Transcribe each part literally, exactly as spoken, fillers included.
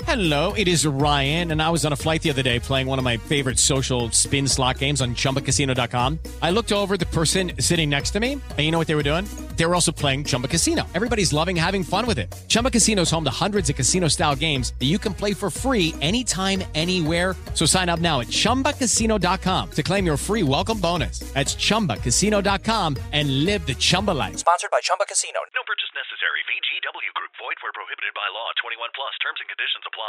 Hello, it is Ryan, and I was on a flight the other day playing one of my favorite social spin slot games on Chumba Casino dot com. I looked over at the person sitting next to me, and you know what they were doing? They were also playing Chumba Casino. Everybody's loving having fun with it. Chumba Casino is home to hundreds of casino-style games that you can play for free anytime, anywhere. So sign up now at Chumba Casino dot com to claim your free welcome bonus. That's Chumba Casino dot com and live the Chumba life. Sponsored by Chumba Casino. No purchase necessary. V G W Group. Void where prohibited by law. twenty-one plus. Terms and conditions apply.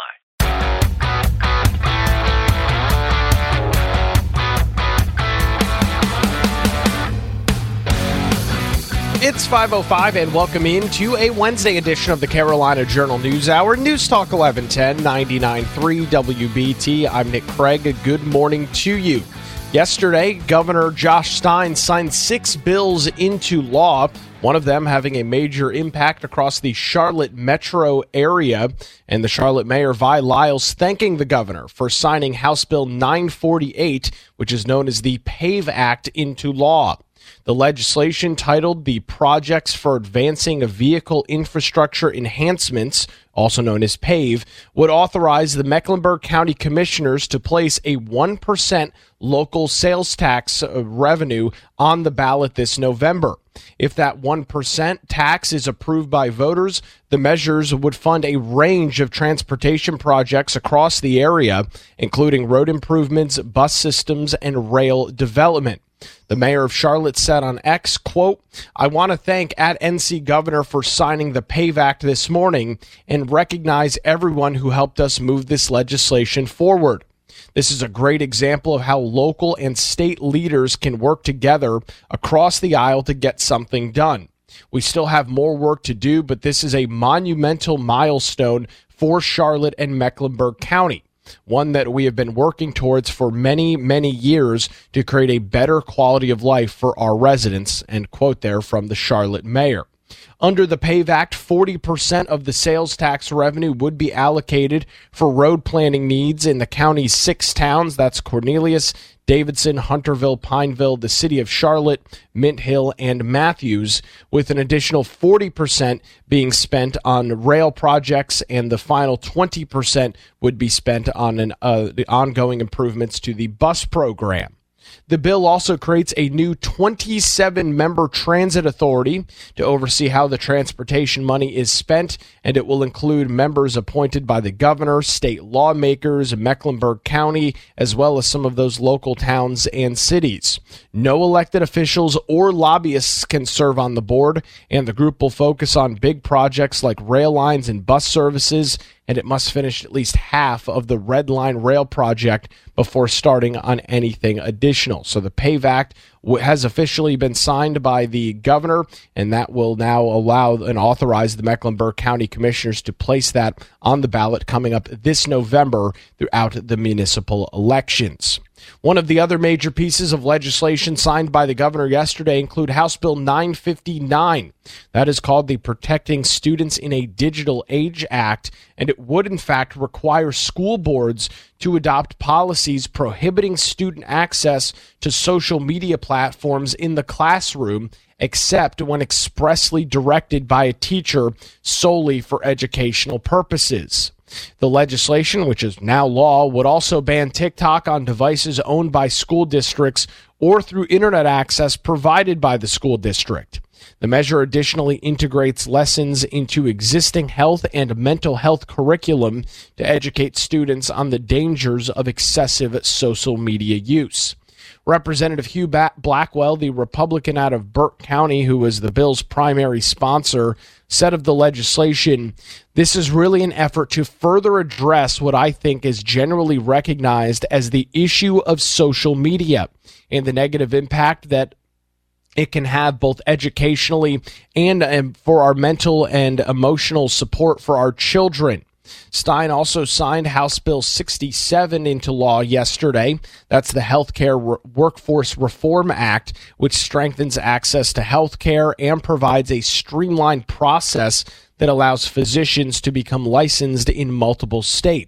It's five oh five, and welcome in to a Wednesday edition of the Carolina Journal News Hour. News Talk eleven ten, ninety-nine point three W B T. I'm Nick Craig. Good morning to you. Yesterday, Governor Josh Stein signed six bills into law, one of them having a major impact across the Charlotte metro area, and the Charlotte Mayor, Vi Lyles, thanking the governor for signing House Bill nine forty-eight, which is known as the PAVE Act, into law. The legislation, titled the Projects for Advancing Vehicle Infrastructure Enhancements, also known as PAVE, would authorize the Mecklenburg County Commissioners to place a one percent local sales tax revenue on the ballot this November. If that one percent tax is approved by voters, the measures would fund a range of transportation projects across the area, including road improvements, bus systems, and rail development. The mayor of Charlotte said on X, quote, "I want to thank at N C Governor for signing the PAVE Act this morning and recognize everyone who helped us move this legislation forward. This is a great example of how local and state leaders can work together across the aisle to get something done. We still have more work to do, but this is a monumental milestone for Charlotte and Mecklenburg County, one that we have been working towards for many, many years to create a better quality of life for our residents," end quote there from the Charlotte mayor. Under the PAVE Act, forty percent of the sales tax revenue would be allocated for road planning needs in the county's six towns. That's Cornelius, Davidson, Hunterville, Pineville, the city of Charlotte, Mint Hill, and Matthews, with an additional forty percent being spent on rail projects, and the final twenty percent would be spent on an, uh, the ongoing improvements to the bus program. The bill also creates a new twenty-seven member transit authority to oversee how the transportation money is spent, and it will include members appointed by the governor, state lawmakers, Mecklenburg County, as well as some of those local towns and cities. No elected officials or lobbyists can serve on the board, and the group will focus on big projects like rail lines and bus services, and it must finish at least half of the Red Line Rail project before starting on anything additional. So the PAVE Act has officially been signed by the governor, and that will now allow and authorize the Mecklenburg County Commissioners to place that on the ballot coming up this November throughout the municipal elections. One of the other major pieces of legislation signed by the governor yesterday include House Bill nine fifty-nine. That is called the Protecting Students in a Digital Age Act, and it would in fact require school boards to adopt policies prohibiting student access to social media platforms in the classroom, except when expressly directed by a teacher solely for educational purposes. The legislation, which is now law, would also ban TikTok on devices owned by school districts or through internet access provided by the school district. The measure additionally integrates lessons into existing health and mental health curriculum to educate students on the dangers of excessive social media use. Representative Hugh Blackwell, the Republican out of Burke County, who was the bill's primary sponsor, said of the legislation, "This is really an effort to further address what I think is generally recognized as the issue of social media and the negative impact that it can have both educationally and, and for our mental and emotional support for our children." Stein also signed House Bill sixty-seven into law yesterday. That's the Healthcare Re- Workforce Reform Act, which strengthens access to health care and provides a streamlined process that allows physicians to become licensed in multiple states.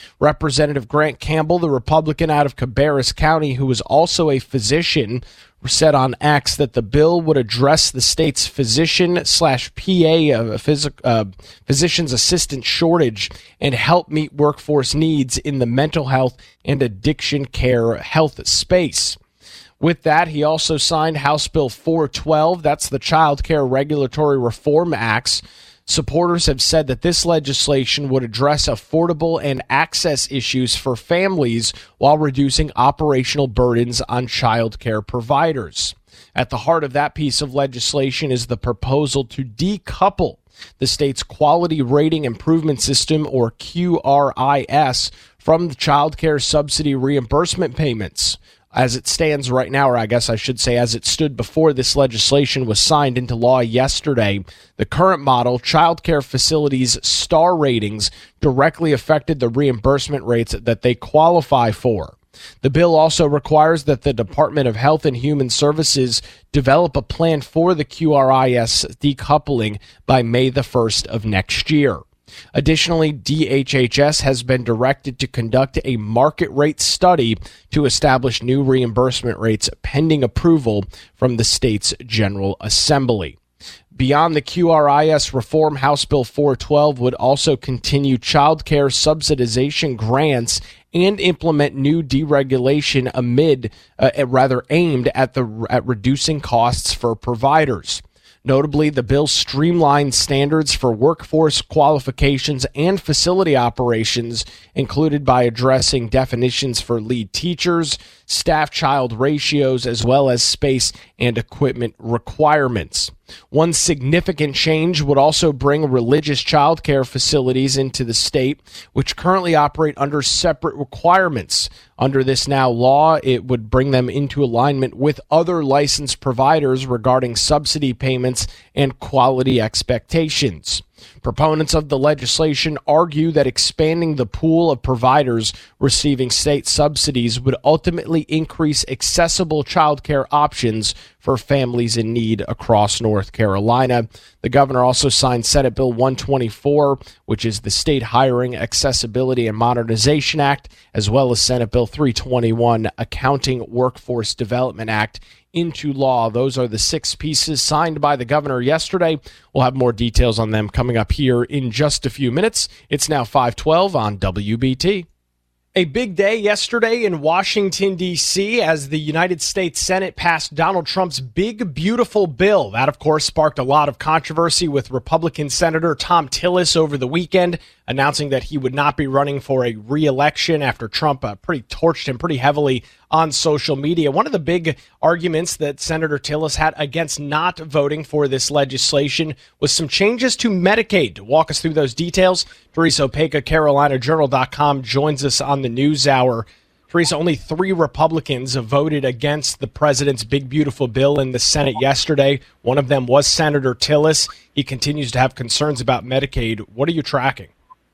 Representative Grant Campbell, the Republican out of Cabarrus County, who was also a physician, said on X that the bill would address the state's physician slash P A, uh, phys- uh, physician's assistant shortage and help meet workforce needs in the mental health and addiction care health space. With that, he also signed House Bill four twelve. That's the Child Care Regulatory Reform Acts. Supporters have said that this legislation would address affordable and access issues for families while reducing operational burdens on child care providers. At the heart of that piece of legislation is the proposal to decouple the state's Quality Rating Improvement System, or Q R I S, from the child care subsidy reimbursement payments. As it stands right now, or I guess I should say as it stood before this legislation was signed into law yesterday, the current model, child care facilities' star ratings, directly affected the reimbursement rates that they qualify for. The bill also requires that the Department of Health and Human Services develop a plan for the Q R I S decoupling by May the first of next year. Additionally, D H H S has been directed to conduct a market rate study to establish new reimbursement rates pending approval from the state's General Assembly. Beyond the Q R I S reform, House Bill four twelve would also continue child care subsidization grants and implement new deregulation amid, uh, rather aimed at the at reducing costs for providers. Notably, the bill streamlines standards for workforce qualifications and facility operations, included by addressing definitions for lead teachers, staff-child ratios, as well as space and equipment requirements. One significant change would also bring religious child care facilities into the state, which currently operate under separate requirements. Under this now law, it would bring them into alignment with other licensed providers regarding subsidy payments and quality expectations. Proponents of the legislation argue that expanding the pool of providers receiving state subsidies would ultimately increase accessible child care options for families in need across North Carolina. The governor also signed Senate Bill one twenty-four, which is the State Hiring, Accessibility, and Modernization Act, as well as Senate Bill three twenty-one, Accounting Workforce Development Act, into law. Those are the six pieces signed by the governor yesterday. We'll have more details on them coming up here in just a few minutes. It's now five twelve on W B T. A big day yesterday in Washington, D C, as the United States Senate passed Donald Trump's big, beautiful bill. That, of course, sparked a lot of controversy with Republican Senator Thom Tillis over the weekend, announcing that he would not be running for a re-election after Trump uh, pretty torched him pretty heavily on social media. One of the big arguments that Senator Tillis had against not voting for this legislation was some changes to Medicaid. To walk us through those details, Teresa Opeka, Carolina Journal dot com, joins us on the News Hour. Teresa, only three Republicans have voted against the president's big, beautiful bill in the Senate yesterday. One of them was Senator Tillis. He continues to have concerns about Medicaid. What are you tracking?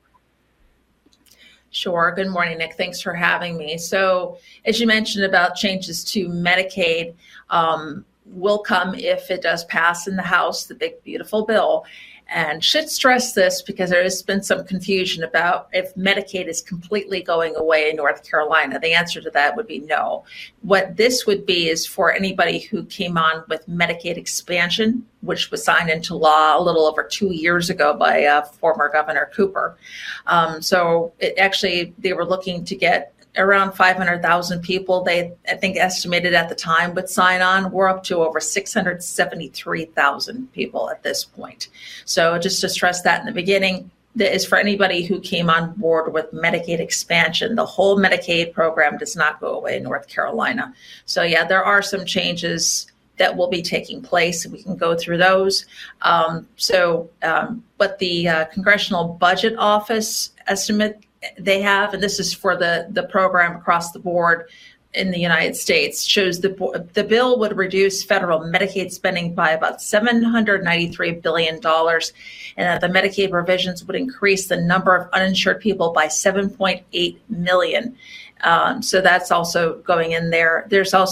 Sure. Good morning, Nick. Thanks for having me. So, as you mentioned about changes to Medicaid, um, will come if it does pass in the House, the big, beautiful bill. And should stress this because there has been some confusion about if Medicaid is completely going away in North Carolina. The answer to that would be no. What this would be is for anybody who came on with Medicaid expansion, which was signed into law a little over two years ago by uh, former Governor Cooper. Um, so it actually, they were looking to get around five hundred thousand people, they, I think, estimated at the time would sign on. We're up to over six hundred seventy-three thousand people at this point. So just to stress that in the beginning, that is for anybody who came on board with Medicaid expansion. The whole Medicaid program does not go away in North Carolina. So yeah, there are some changes that will be taking place. We can go through those. Um, so, um, but the uh, Congressional Budget Office estimate they have, and this is for the, the program across the board in the United States, shows the the bill would reduce federal Medicaid spending by about seven hundred ninety-three billion dollars, and that the Medicaid revisions would increase the number of uninsured people by seven point eight million. Um, so that's also going in there. There's also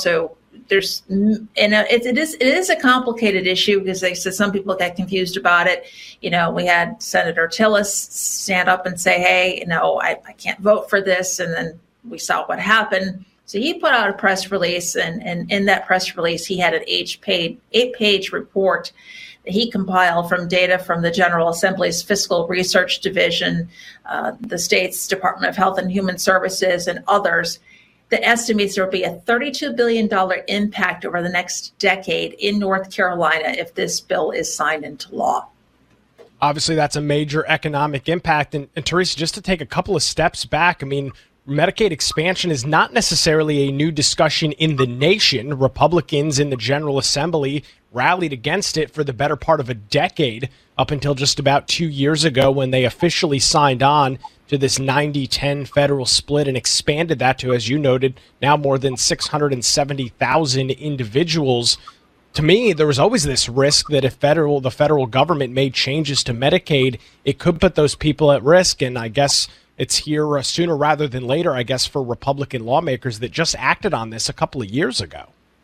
there's, and it, it is it is a complicated issue because they said some people get confused about it. You know, we had Senator Tillis stand up and say, "Hey, you know, I, I can't vote for this," and then we saw what happened. So he put out a press release, and, and in that press release, he had an eight-page eight-page report that he compiled from data from the General Assembly's Fiscal Research Division, uh, the state's Department of Health and Human Services, and others, that estimates there will be a thirty-two billion dollars impact over the next decade in North Carolina if this bill is signed into law. Obviously, that's a major economic impact. And, and Teresa, just to take a couple of steps back, I mean, Medicaid expansion is not necessarily a new discussion in the nation. Republicans in the General Assembly rallied against it for the better part of a decade, up until just about two years ago when they officially signed on to this ninety ten federal split and expanded that to, as you noted, now more than six hundred seventy thousand individuals. To me, there was always this risk that if federal, the federal government made changes to Medicaid, it could put those people at risk. And I guess it's here uh, sooner rather than later, I guess, for Republican lawmakers that just acted on this a couple of years ago.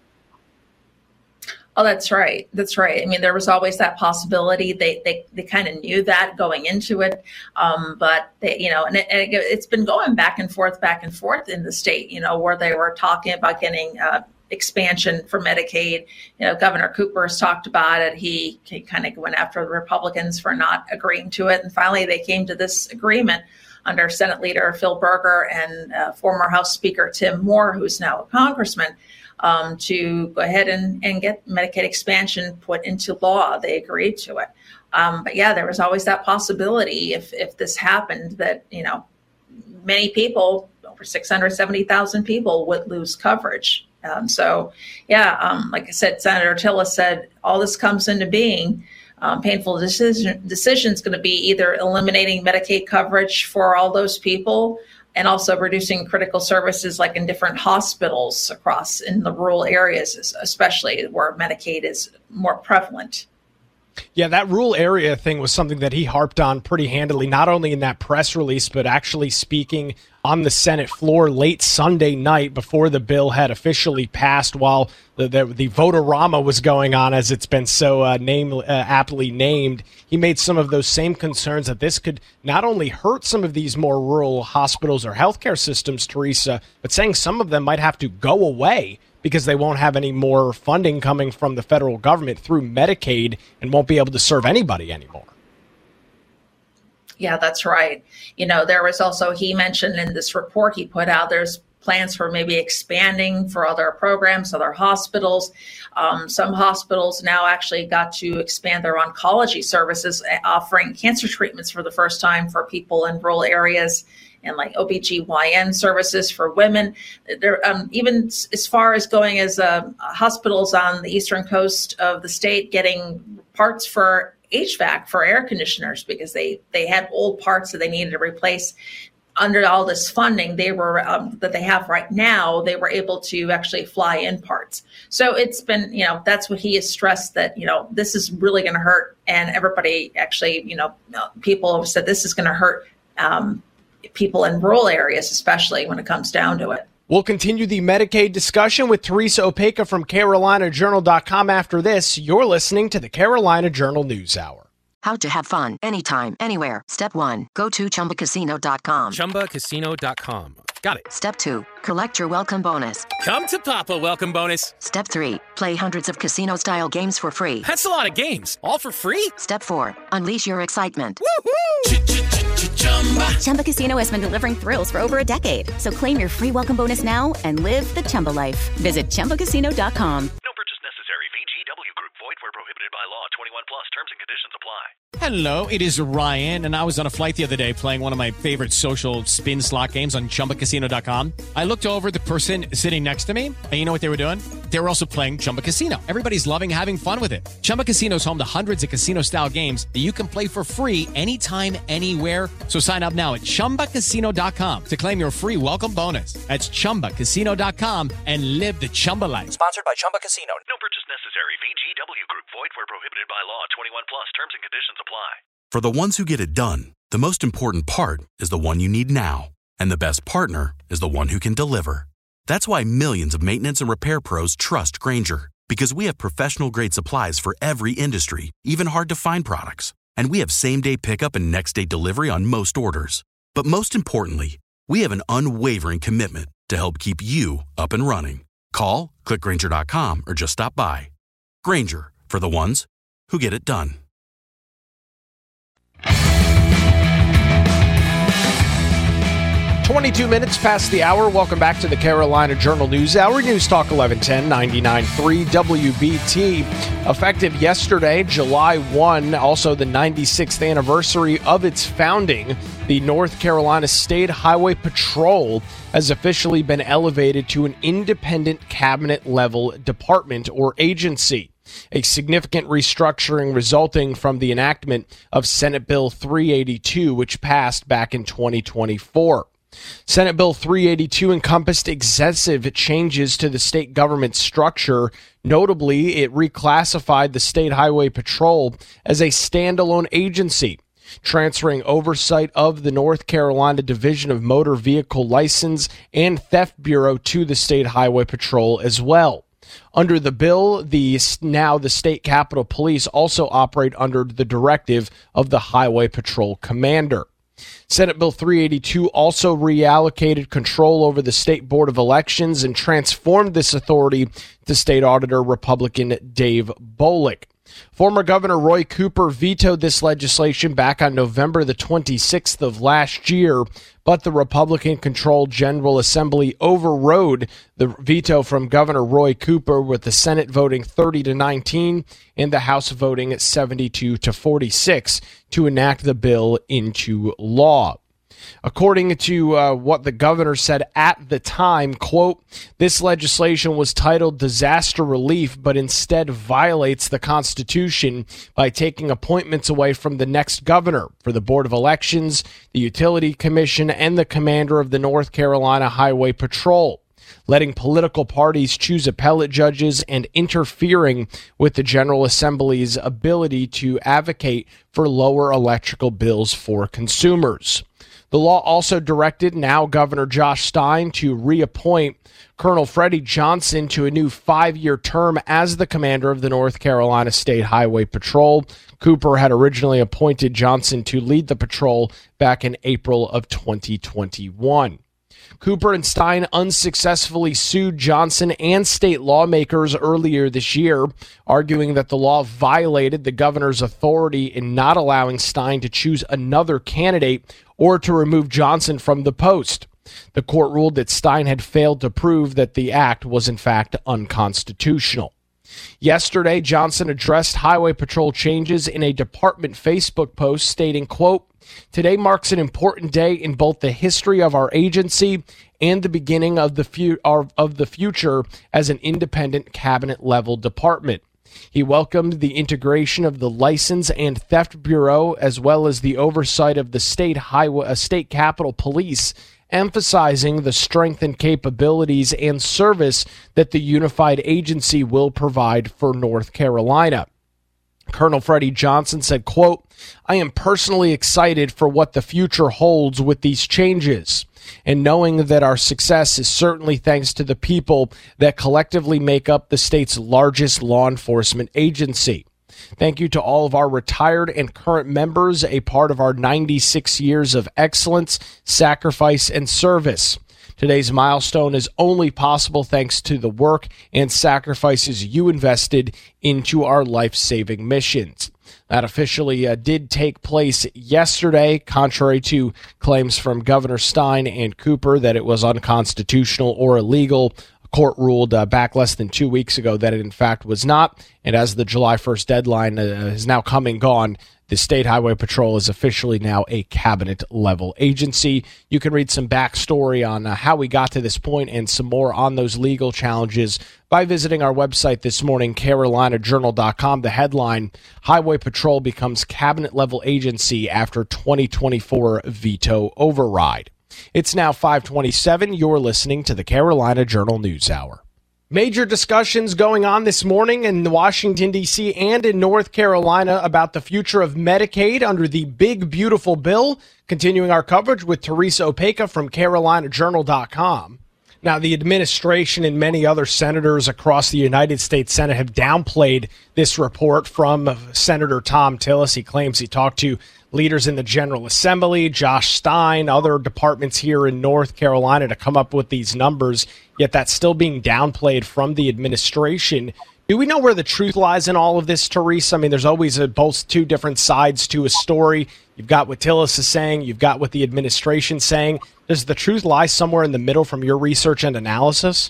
Oh, that's right. That's right. I mean, there was always that possibility. They they, they kind of knew that going into it. Um, but, they, you know, and, it, and it, it's been going back and forth, back and forth in the state, you know, where they were talking about getting uh, expansion for Medicaid. You know, Governor Cooper has talked about it. He, he kind of went after the Republicans for not agreeing to it. And finally, they came to this agreement under Senate Leader Phil Berger and uh, former House Speaker Tim Moore, who's now a congressman, um, to go ahead and, and get Medicaid expansion put into law. They agreed to it. Um, but yeah, there was always that possibility if if this happened that, you know, many people, over six hundred seventy thousand people, would lose coverage. Um, so, yeah, um, like I said, Senator Tillis said all this comes into being. Um, painful decision decision is going to be either eliminating Medicaid coverage for all those people and also reducing critical services like in different hospitals across in the rural areas, especially where Medicaid is more prevalent. Yeah, that rural area thing was something that he harped on pretty handily, not only in that press release, but actually speaking on the Senate floor late Sunday night before the bill had officially passed, while the the, the vote-a-rama was going on, as it's been so uh, name, uh, aptly named. He made some of those same concerns that this could not only hurt some of these more rural hospitals or healthcare systems, Teresa, but saying some of them might have to go away because they won't have any more funding coming from the federal government through Medicaid and won't be able to serve anybody anymore. Yeah, that's right. You know, there was also, he mentioned in this report he put out, there's plans for maybe expanding for other programs, other hospitals. Um, some hospitals now actually got to expand their oncology services, offering cancer treatments for the first time for people in rural areas, and like O B G Y N services for women. There, um, even as far as going as uh, hospitals on the eastern coast of the state getting parts for H V A C, for air conditioners, because they, they had old parts that they needed to replace. Under all this funding they were um, that they have right now, they were able to actually fly in parts. So it's been, you know, that's what he has stressed, that, you know, this is really going to hurt. And everybody actually, you know, people have said this is going to hurt um, people in rural areas, especially when it comes down to it. We'll continue the Medicaid discussion with Teresa Opeka from Carolina Journal dot com after this. You're listening to the Carolina Journal News Hour. How to have fun anytime, anywhere. Step one, go to Chumba Casino dot com. Chumba Casino dot com. Got it. Step two, collect your welcome bonus. Come to Papa welcome bonus. Step three, play hundreds of casino-style games for free. That's a lot of games, all for free? Step four, unleash your excitement. Woohoo! Chumba Casino has been delivering thrills for over a decade. So claim your free welcome bonus now and live the Chumba life. Visit Chumba Casino dot com. No purchase necessary. V G W Group. Void where prohibited by law. twenty-one plus. Terms and conditions apply. Hello, it is Ryan, and I was on a flight the other day playing one of my favorite social spin slot games on Chumba Casino dot com. I looked over at the person sitting next to me, and you know what they were doing? They were also playing Chumba Casino. Everybody's loving having fun with it. Chumba Casino is home to hundreds of casino-style games that you can play for free anytime, anywhere. So sign up now at Chumba Casino dot com to claim your free welcome bonus. That's Chumba Casino dot com and live the Chumba life. Sponsored by Chumba Casino. No purchase necessary. V G W Group. Void where prohibited by law. twenty-one plus. Terms and conditions apply. For the ones who get it done, the most important part is the one you need now. And the best partner is the one who can deliver. That's why millions of maintenance and repair pros trust Grainger, because we have professional-grade supplies for every industry, even hard-to-find products. And we have same-day pickup and next-day delivery on most orders. But most importantly, we have an unwavering commitment to help keep you up and running. Call, click Grainger dot com, or just stop by. Grainger, for the ones who get it done. twenty-two minutes past the hour. Welcome back to the Carolina Journal News Hour. News Talk eleven ten, ninety-nine point three W B T. Effective yesterday, July first, also the ninety-sixth anniversary of its founding, the North Carolina State Highway Patrol has officially been elevated to an independent cabinet-level department or agency. A significant restructuring resulting from the enactment of Senate Bill three eighty-two, which passed back in twenty twenty-four. Senate Bill three eighty-two encompassed excessive changes to the state government structure. Notably, it reclassified the State Highway Patrol as a standalone agency, transferring oversight of the North Carolina Division of Motor Vehicle License and Theft Bureau to the State Highway Patrol as well. Under the bill, the now the State Capitol Police also operate under the directive of the Highway Patrol Commander. Senate Bill three eighty-two also reallocated control over the State Board of Elections and transformed this authority to State Auditor Republican Dave Bolick. Former Governor Roy Cooper vetoed this legislation back on November the twenty-sixth of last year, but the Republican-controlled General Assembly overrode the veto from Governor Roy Cooper, with the Senate voting thirty to nineteen and the House voting seventy-two to forty-six to enact the bill into law. According to uh, what the governor said at the time, quote, "This legislation was titled Disaster Relief, but instead violates the Constitution by taking appointments away from the next governor for the Board of Elections, the Utility Commission, and the commander of the North Carolina Highway Patrol, letting political parties choose appellate judges, and interfering with the General Assembly's ability to advocate for lower electrical bills for consumers." The law also directed now Governor Josh Stein to reappoint Colonel Freddie Johnson to a new five-year term as the commander of the North Carolina State Highway Patrol. Cooper had originally appointed Johnson to lead the patrol back in April of twenty twenty-one. Cooper and Stein unsuccessfully sued Johnson and state lawmakers earlier this year, arguing that the law violated the governor's authority in not allowing Stein to choose another candidate or to remove Johnson from the post. The court ruled that Stein had failed to prove that the act was in fact unconstitutional. Yesterday, Johnson addressed Highway Patrol changes in a department Facebook post stating, quote, "Today marks an important day in both the history of our agency and the beginning of the, fu- of the future as an independent cabinet-level department." He welcomed the integration of the License and Theft Bureau as well as the oversight of the State Highway, uh, State Capitol Police, emphasizing the strength and capabilities and service that the unified agency will provide for North Carolina. Colonel Freddie Johnson said, quote, "I am personally excited for what the future holds with these changes, and knowing that our success is certainly thanks to the people that collectively make up the state's largest law enforcement agency. Thank you to all of our retired and current members, a part of our ninety-six years of excellence, sacrifice, and service. Today's milestone is only possible thanks to the work and sacrifices you invested into our life-saving missions." That officially uh, did take place yesterday, contrary to claims from Governor Stein and Cooper that it was unconstitutional or illegal. A court ruled uh, back less than two weeks ago that it in fact was not. And as the July first deadline uh, is now come and gone, the State Highway Patrol is officially now a cabinet-level agency. You can read some backstory on uh, how we got to this point and some more on those legal challenges by visiting our website this morning, Carolina Journal dot com. The headline, Highway Patrol becomes cabinet-level agency after twenty twenty-four veto override. It's now five twenty-seven. You're listening to the Carolina Journal News Hour. Major discussions going on this morning in Washington, D C and in North Carolina about the future of Medicaid under the Big Beautiful Bill. Continuing our coverage with Teresa Opeka from Carolina Journal dot com. Now, the administration and many other senators across the United States Senate have downplayed this report from Senator Thom Tillis. He claims he talked to leaders in the General Assembly, Josh Stein, other departments here in North Carolina to come up with these numbers, yet that's still being downplayed from the administration. Do we know where the truth lies in all of this, Teresa? I mean, there's always a, both two different sides to a story. You've got what Tillis is saying. You've got what the administration's saying. Does the truth lie somewhere in the middle from your research and analysis?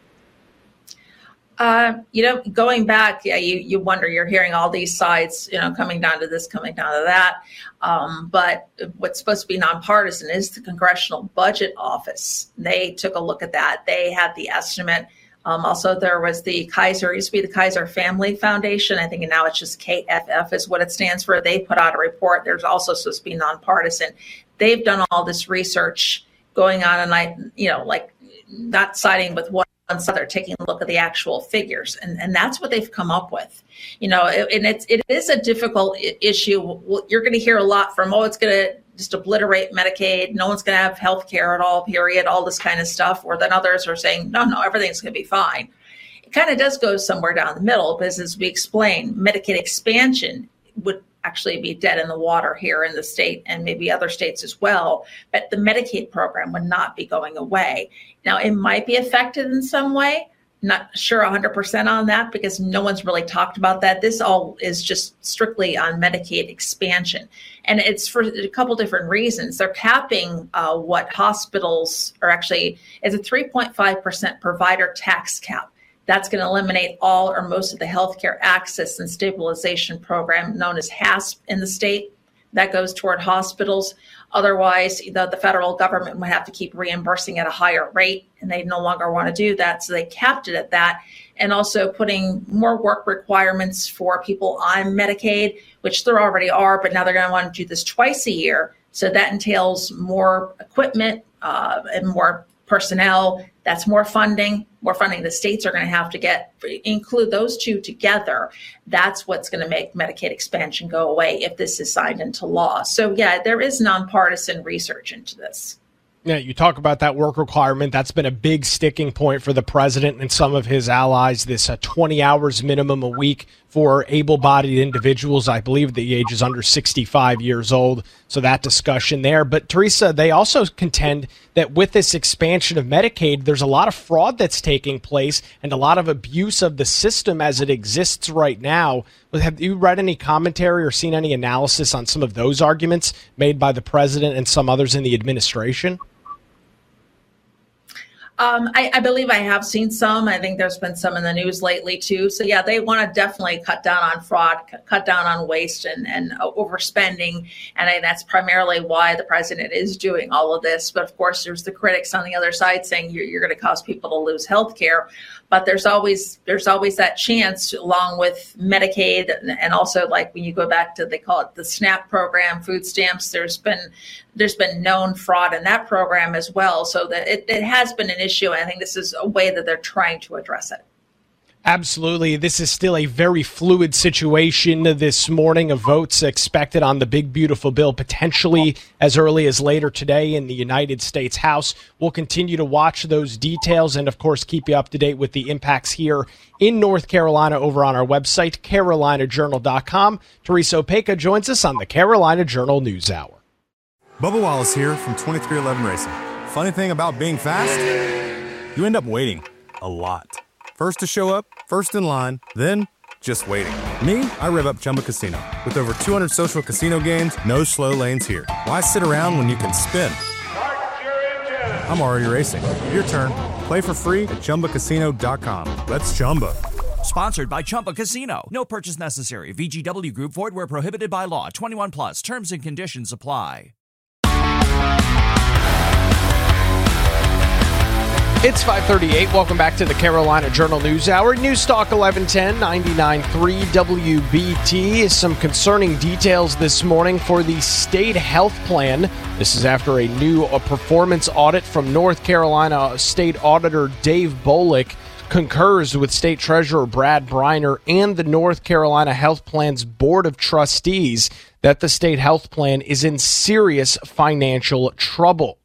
Uh, you know, going back, yeah, you, you wonder, you're hearing all these sides, you know, coming down to this, coming down to that. Um, but what's supposed to be nonpartisan is the Congressional Budget Office. They took a look at that. They had the estimate. Um, also, there was the Kaiser, it used to be the Kaiser Family Foundation. I think now it's just K F F is what it stands for. They put out a report. There's also supposed to be nonpartisan. They've done all this research going on, and I, you know, like not siding with one side, they're taking a look at the actual figures, and, and that's what they've come up with. You know, and it's it is a difficult issue. You're going to hear a lot from, oh, it's going to just obliterate Medicaid. No one's going to have health care at all, period, all this kind of stuff. Or then others are saying, no, no, everything's going to be fine. It kind of does go somewhere down the middle because, as we explained, Medicaid expansion would actually be dead in the water here in the state and maybe other states as well. But the Medicaid program would not be going away. Now, it might be affected in some way. Not sure one hundred percent on that because no one's really talked about that. This all is just strictly on Medicaid expansion. And it's for a couple different reasons. They're capping uh, what hospitals are actually, it's a three point five percent provider tax cap. That's going to eliminate all or most of the healthcare access and stabilization program known as HASP in the state. That goes toward hospitals. Otherwise, the, the federal government would have to keep reimbursing at a higher rate, and they no longer want to do that. So they capped it at that, and also putting more work requirements for people on Medicaid, which there already are, but now they're going to want to do this twice a year. So that entails more equipment uh, and more personnel. That's more funding, more funding the states are going to have to get, include those two together. That's what's going to make Medicaid expansion go away if this is signed into law. So, yeah, there is nonpartisan research into this. Yeah, you talk about that work requirement. That's been a big sticking point for the president and some of his allies, this uh, twenty hours minimum a week for able-bodied individuals. I believe the age is under sixty-five years old, so that discussion there. But, Teresa, they also contend that with this expansion of Medicaid, there's a lot of fraud that's taking place and a lot of abuse of the system as it exists right now. Have you read any commentary or seen any analysis on some of those arguments made by the president and some others in the administration? Um, I, I believe I have seen some. I think there's been some in the news lately, too. So, yeah, they want to definitely cut down on fraud, c- cut down on waste and, and uh, overspending. And I, that's primarily why the president is doing all of this. But, of course, there's the critics on the other side saying you're, you're going to cause people to lose health care. But there's always there's always that chance, along with Medicaid, and also like when you go back to, they call it the SNAP program, food stamps. There's been there's been known fraud in that program as well. So that it, it has been an issue. And I think this is a way that they're trying to address it. Absolutely. This is still a very fluid situation this morning. A vote's expected on the big, beautiful bill, potentially as early as later today in the United States House. We'll continue to watch those details and, of course, keep you up to date with the impacts here in North Carolina over on our website, carolina journal dot com. Teresa Opeka joins us on the Carolina Journal News Hour. Bubba Wallace here from twenty-three eleven Racing. Funny thing about being fast, you end up waiting a lot. First to show up, first in line, then just waiting. Me, I rev up Chumba Casino. With over two hundred social casino games, no slow lanes here. Why sit around when you can spin? I'm already racing. Your turn. Play for free at chumba casino dot com. Let's Chumba. Sponsored by Chumba Casino. No purchase necessary. V G W Group. Void where prohibited by law. twenty-one plus. Terms and conditions apply. It's five thirty-eight. Welcome back to the Carolina Journal News Hour. News Talk eleven ten, ninety-nine point three W B T. Some concerning details this morning for the state health plan. This is after a new a performance audit from North Carolina State Auditor Dave Bolick concurs with State Treasurer Brad Briner and the North Carolina Health Plan's Board of Trustees that the state health plan is in serious financial trouble.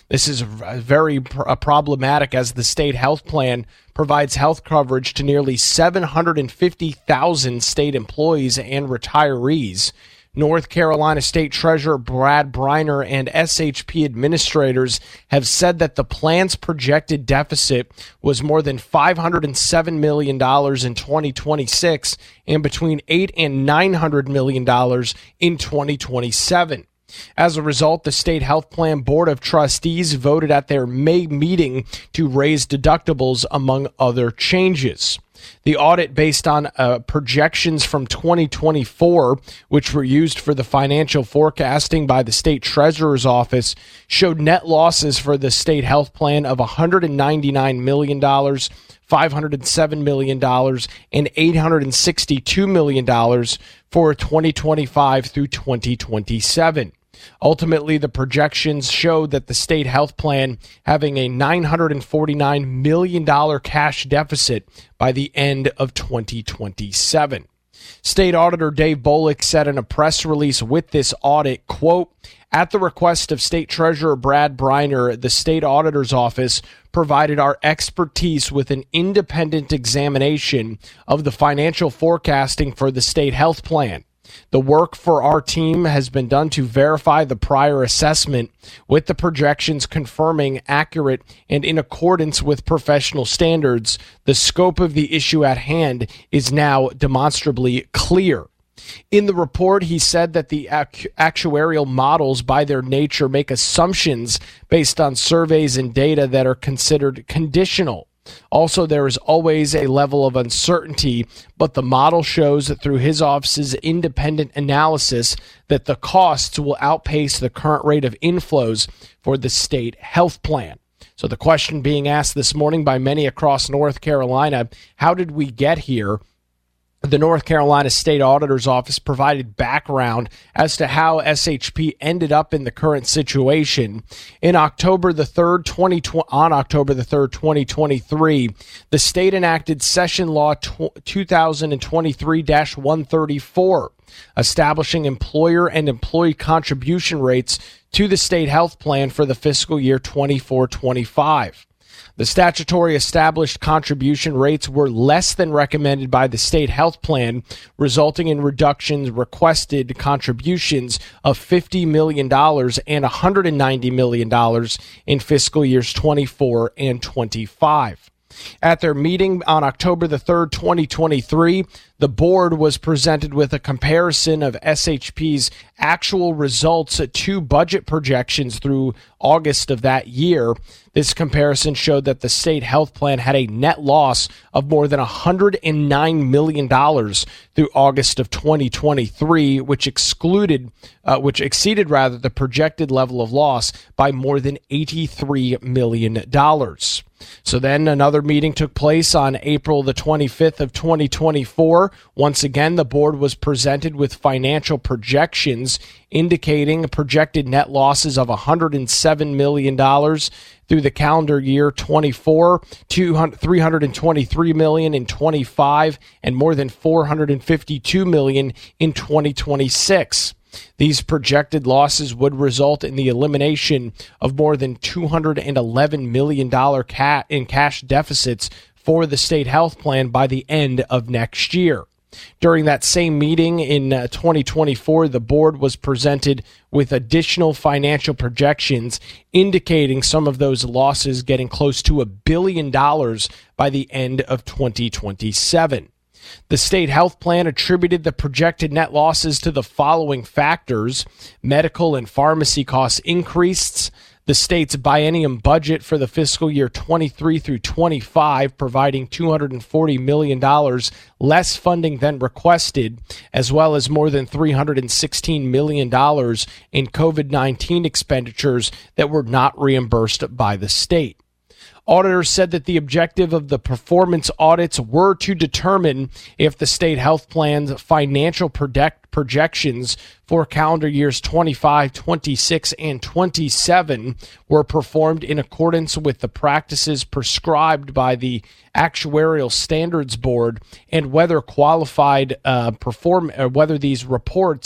This is very pr- problematic as the state health plan provides health coverage to nearly seven hundred fifty thousand state employees and retirees. North Carolina State Treasurer Brad Briner and S H P administrators have said that the plan's projected deficit was more than five hundred seven million dollars in twenty twenty-six and between eight and nine hundred million dollars in twenty twenty-seven. As a result, the State Health Plan Board of Trustees voted at their May meeting to raise deductibles, among other changes. The audit, based on uh, projections from twenty twenty-four, which were used for the financial forecasting by the state treasurer's office, showed net losses for the state health plan of one hundred ninety-nine million dollars, five hundred seven million dollars, and eight hundred sixty-two million dollars for twenty twenty-five through twenty twenty-seven. Ultimately, the projections showed that the state health plan having a nine hundred forty-nine million dollars cash deficit by the end of twenty twenty-seven. State Auditor Dave Bolick said in a press release with this audit, quote, "At the request of State Treasurer Brad Briner, the State Auditor's Office provided our expertise with an independent examination of the financial forecasting for the state health plan. The work for our team has been done to verify the prior assessment, with the projections confirming accurate and in accordance with professional standards. The scope of the issue at hand is now demonstrably clear." In the report, he said that the act- actuarial models, by their nature, make assumptions based on surveys and data that are considered conditional. Also, there is always a level of uncertainty, but the model shows that through his office's independent analysis that the costs will outpace the current rate of inflows for the state health plan. So the question being asked this morning by many across North Carolina, how did we get here? The North Carolina State Auditor's Office provided background as to how S H P ended up in the current situation. In October the third, twenty twenty, on October the third, twenty twenty-three, the state enacted Session Law two thousand twenty-three dash one thirty-four, establishing employer and employee contribution rates to the state health plan for the fiscal year twenty-four twenty-five. The statutory established contribution rates were less than recommended by the state health plan, resulting in reductions requested contributions of fifty million dollars and one hundred ninety million dollars in fiscal years twenty-four and twenty-five. At their meeting on October the third, twenty twenty-three, the board was presented with a comparison of S H P's actual results to budget projections through August of that year. This comparison showed that the state health plan had a net loss of more than one hundred nine million dollars through August of twenty twenty-three, which excluded, uh, which exceeded rather the projected level of loss by more than eighty-three million dollars. So then another meeting took place on April the twenty-fifth of twenty twenty-four. Once again, the board was presented with financial projections indicating projected net losses of one hundred seven million dollars through the calendar year twenty-four, three hundred twenty-three million dollars in twenty-five, and more than four hundred fifty-two million dollars in twenty twenty-six. These projected losses would result in the elimination of more than two hundred eleven million dollars in cash deficits for the state health plan by the end of next year. During that same meeting in uh, twenty twenty-four, the board was presented with additional financial projections indicating some of those losses getting close to a billion dollars by the end of twenty twenty-seven. The state health plan attributed the projected net losses to the following factors: medical and pharmacy costs increased, the state's biennium budget for the fiscal year twenty-three through twenty-five providing two hundred forty million dollars less funding than requested, as well as more than three hundred sixteen million dollars in COVID nineteen expenditures that were not reimbursed by the state. Auditors said that the objective of the performance audits were to determine if the state health plan's financial project projections for calendar years twenty-five, twenty-six, and twenty-seven were performed in accordance with the practices prescribed by the Actuarial Standards Board, and whether qualified uh, perform, or whether these reports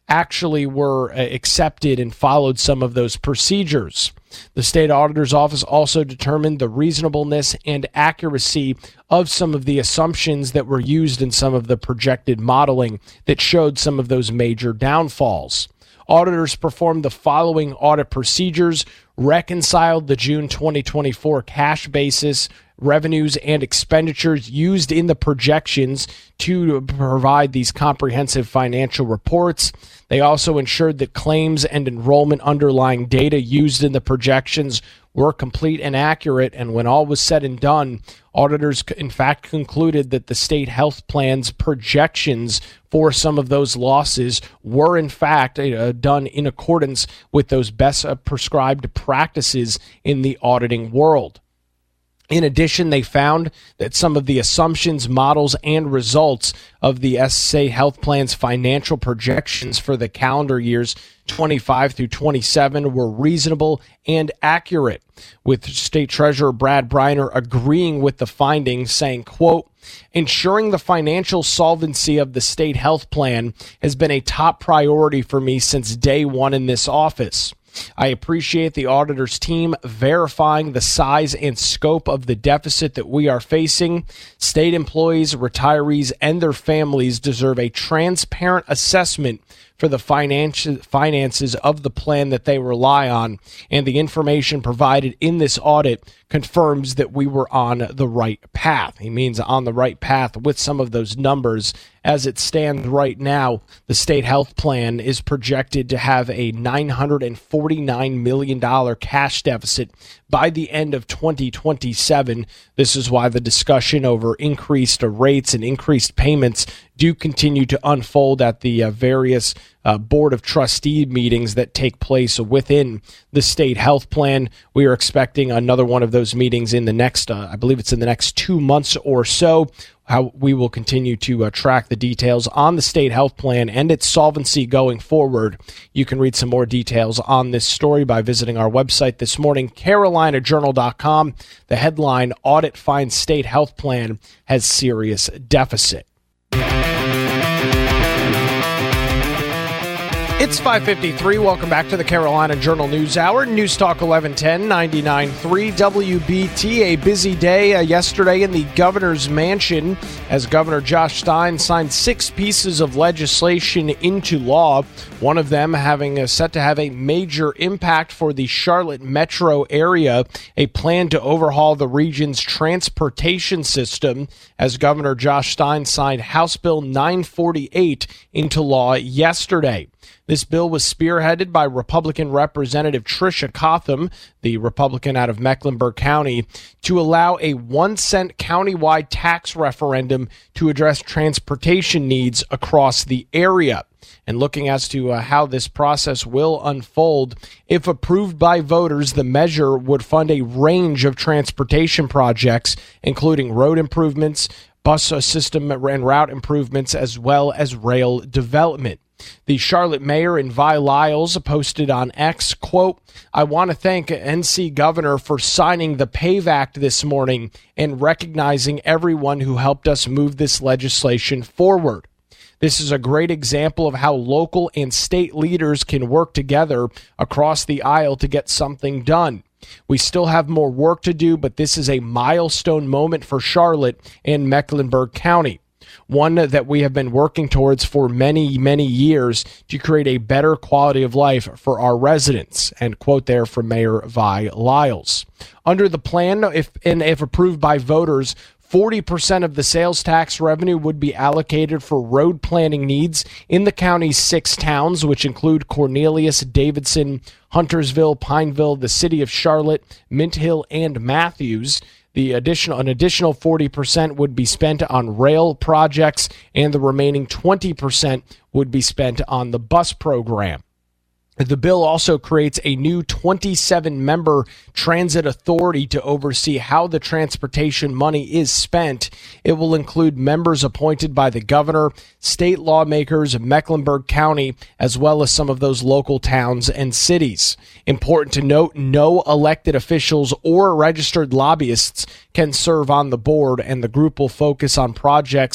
actually were accepted and followed some of those procedures. The state auditor's office also determined the reasonableness and accuracy of some of the assumptions that were used in some of the projected modeling that showed some of those major downfalls. Auditors performed the following audit procedures: reconciled the June twenty twenty-four cash basis, revenues, and expenditures used in the projections to provide these comprehensive financial reports. They also ensured that claims and enrollment underlying data used in the projections were complete and accurate. And when all was said and done, auditors in fact concluded that the state health plan's projections for some of those losses were in fact uh, done in accordance with those best uh, prescribed practices in the auditing world. In addition, they found that some of the assumptions, models, and results of the S S A Health Plan's financial projections for the calendar years twenty-five through twenty-seven were reasonable and accurate, with State Treasurer Brad Briner agreeing with the findings, saying, quote, "Ensuring the financial solvency of the state health plan has been a top priority for me since day one in this office. I appreciate the auditor's team verifying the size and scope of the deficit that we are facing. State employees, retirees, and their families deserve a transparent assessment for the finances finances of the plan that they rely on, and the information provided in this audit confirms that we were on the right path." He means on the right path with some of those numbers. As it stands right now, the state health plan is projected to have a nine hundred forty-nine million dollars cash deficit by the end of twenty twenty-seven. This is why the discussion over increased rates and increased payments do continue to unfold at the uh, various uh, Board of Trustee meetings that take place within the state health plan. We are expecting another one of those meetings in the next, uh, I believe it's in the next two months or so. How we will continue to uh, track the details on the state health plan and its solvency going forward. You can read some more details on this story by visiting our website this morning, Carolina Journal dot com. The headline, "Audit Finds State Health Plan Has Serious Deficit." It's five fifty-three. Welcome back to the Carolina Journal News Hour. News Talk eleven ten, ninety-nine point three W B T. A busy day uh, yesterday in the governor's mansion as Governor Josh Stein signed six pieces of legislation into law, one of them having uh, set to have a major impact for the Charlotte metro area, a plan to overhaul the region's transportation system, as Governor Josh Stein signed House Bill nine forty-eight into law yesterday. This bill was spearheaded by Republican Representative Tricia Cotham, the Republican out of Mecklenburg County, to allow a one cent countywide tax referendum to address transportation needs across the area. And looking as to uh, how this process will unfold, if approved by voters, the measure would fund a range of transportation projects, including road improvements, bus system and route improvements, as well as rail development. The Charlotte mayor, Envi Lyles, posted on X, quote, "I want to thank N C Governor for signing the PAVE Act this morning and recognizing everyone who helped us move this legislation forward. This is a great example of how local and state leaders can work together across the aisle to get something done. We still have more work to do, but this is a milestone moment for Charlotte and Mecklenburg County, one that we have been working towards for many, many years to create a better quality of life for our residents." End quote there from Mayor Vi Lyles. Under the plan, if and if approved by voters, forty percent of the sales tax revenue would be allocated for road planning needs in the county's six towns, which include Cornelius, Davidson, Huntersville, Pineville, the city of Charlotte, Mint Hill, and Matthews. The additional, an additional forty percent would be spent on rail projects, and the remaining twenty percent would be spent on the bus program. The bill also creates a new twenty-seven member transit authority to oversee how the transportation money is spent. It will include members appointed by the governor, state lawmakers, Mecklenburg County, as well as some of those local towns and cities. Important to note, no elected officials or registered lobbyists can serve on the board, and the group will focus on projects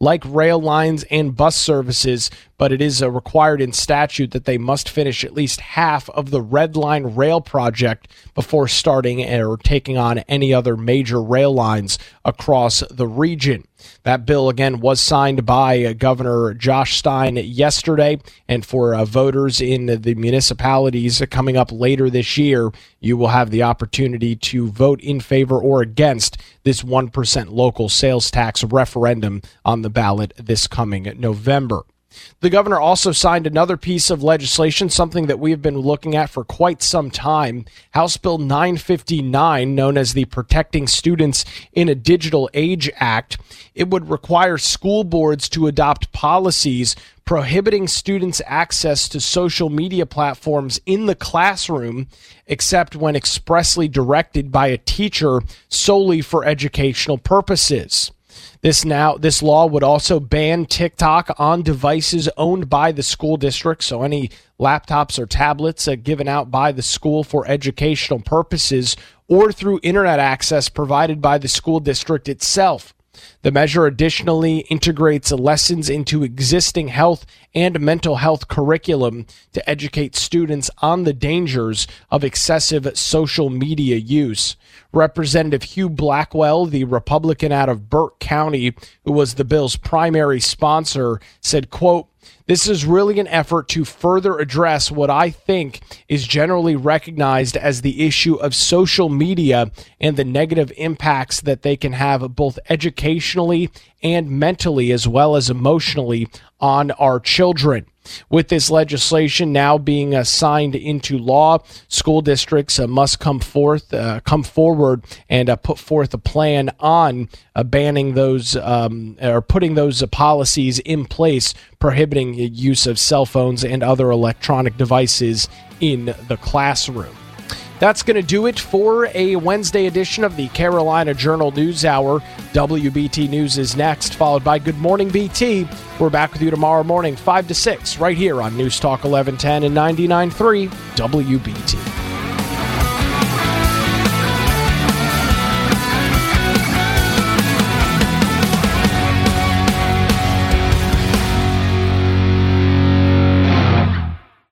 like rail lines and bus services, but it is uh, required in statute that they must finish at least half of the Red Line rail project before starting or taking on any other major rail lines across the region. That bill, again, was signed by uh, Governor Josh Stein yesterday, and for uh, voters in the municipalities coming up later this year, you will have the opportunity to vote in favor or against this one percent local sales tax referendum on the ballot this coming November. The governor also signed another piece of legislation, something that we have been looking at for quite some time. House Bill nine fifty-nine, known as the Protecting Students in a Digital Age Act. It would require school boards to adopt policies prohibiting students' access to social media platforms in the classroom, except when expressly directed by a teacher solely for educational purposes. This now, this law would also ban TikTok on devices owned by the school district, so any laptops or tablets uh, given out by the school for educational purposes or through internet access provided by the school district itself. The measure additionally integrates lessons into existing health and mental health curriculum to educate students on the dangers of excessive social media use. Representative Hugh Blackwell, the Republican out of Burke County, who was the bill's primary sponsor, said, quote, "This is really an effort to further address what I think is generally recognized as the issue of social media and the negative impacts that they can have both educationally and mentally as well as emotionally on our children." With this legislation now being uh, signed into law, school districts uh, must come forth, uh, come forward, and uh, put forth a plan on uh, banning those um, or putting those uh, policies in place, prohibiting use of cell phones and other electronic devices in the classroom. That's going to do it for a Wednesday edition of the Carolina Journal News Hour. W B T News is next, followed by Good Morning B T. We're back with you tomorrow morning, five to six, right here on News Talk eleven ten and ninety-nine point three W B T.